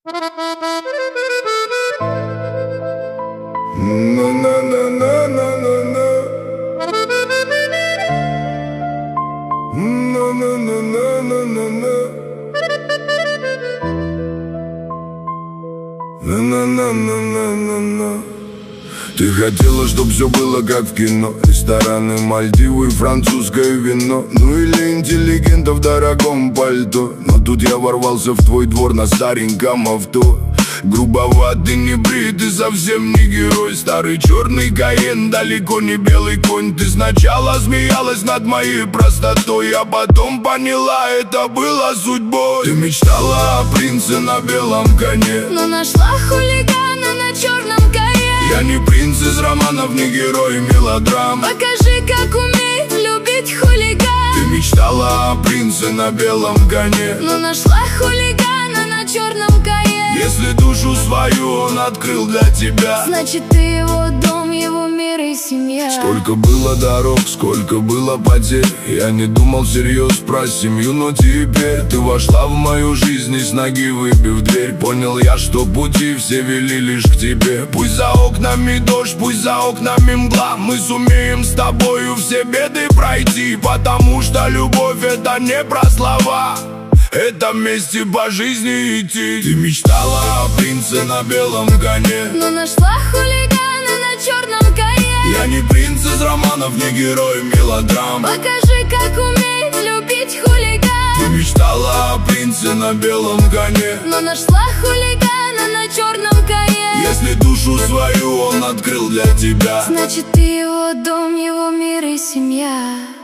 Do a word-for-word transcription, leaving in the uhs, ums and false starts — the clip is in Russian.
Ты хотела, чтоб все было как в кино. Рестораны, Мальдивы, французское вино. Ну или интеллигента в дорогом пальто. Но тут я ворвался в твой двор на стареньком авто. Грубоватый, не бритый, совсем не герой. Старый черный Каен, далеко не белый конь. Ты сначала смеялась над моей простотой, а потом поняла, это было судьбой. Ты мечтала о принце на белом коне, но нашла хулигана на черном коне. Я не принц из романов, не герой мелодрам. Покажи, как умеет любить хулиган. Ты мечтала о принце на белом коне, но нашла хулигана на черном коне. Если душу свою он открыл для тебя, значит ты его дом, его мир и семья. Сколько было дорог, сколько было потерь. Я не думал всерьез про семью, но теперь ты вошла в мою жизнь и с ноги выбив дверь. Понял я, что пути все вели лишь к тебе. Пусть за окнами дождь, пусть за окнами мгла, мы сумеем с тобою все беды пройти. Потому что любовь — это не про слова, это вместе по жизни идти. Ты мечтала о принце на белом коне, но нашла хулигана на черном коне. Я не принц из романов, не герой мелодрам. Покажи, как умеет любить хулиган. Ты мечтала о принце на белом коне, но нашла хулигана на черном коне. Если душу свою он открыл для тебя, значит ты его дом, его мир и семья.